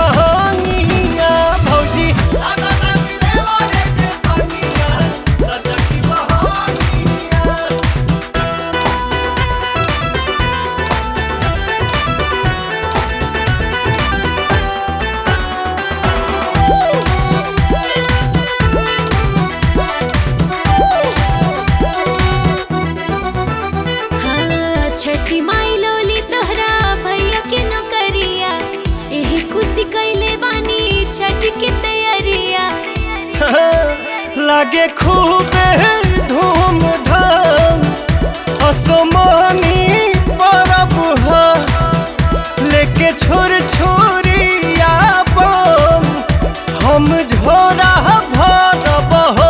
बहनिया भौजी छठी माई लोली तोहरा भैया के नौकरिया एही खुशी कैले बानी छठ के तैयारिया। लागे खूबे धूमधाम असमानी परब ह लेके छुर छुरिया बम हम झोरा भरब हो।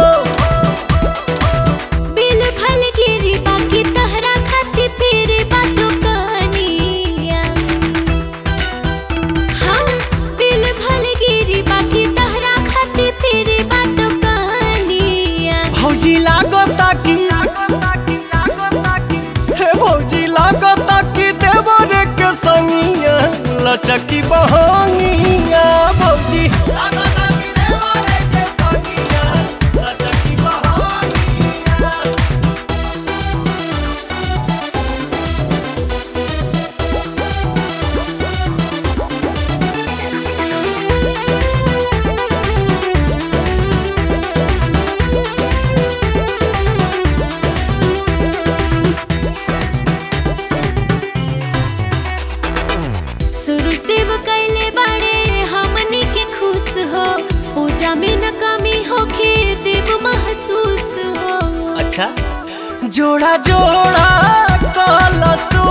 बिल भल गिरी बाकी तोहरा खातिर फिर बातो कहानिया। हाँ बिल भल गिरी बाकी तोहरा खातिर फिर बातो कहानिया। भौजी लागता कि हे भौजी लागता कि देवर के संगिया लचकी बहनिया भौजी सुरुज देव कैले बाड़े हमनी के खुश हो पूजा में न कमी होके देव महसूस हो। अच्छा जोड़ा जोड़ा कलसू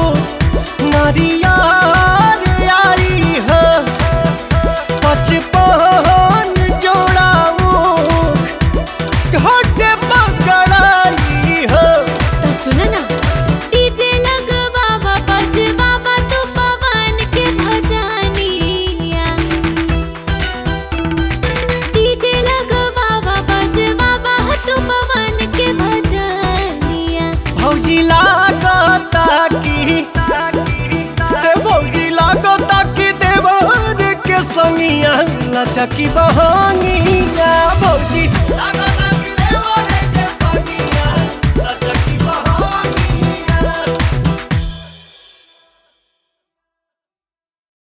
नारियार आई है 55 जोड़ा घाटे पकड़ाई है। तो सुन ना डीजे लगवावा बजवावा तू पवन के भजनिया। डीजे लगवावा बजवावा तू पवन के भजनिया। भौजी लागता कि भौजी लागता कि देवर के संगिया लचकी बहन